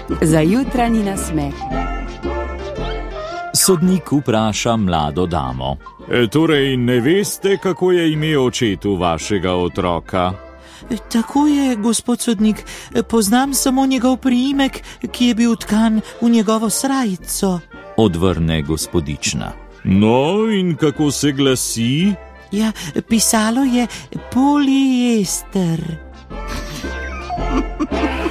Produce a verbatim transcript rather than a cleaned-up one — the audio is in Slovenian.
Za jutranji nasmeh. Sodnik vpraša mlado damo. E, torej, ne veste, kako je ime očetu vašega otroka? Tako je, gospod sodnik, poznam samo njegov priimek, ki je bil tkan v njegovo srajico. Odvrne gospodična. No, in kako se glasi? Ja, pisalo je poliester.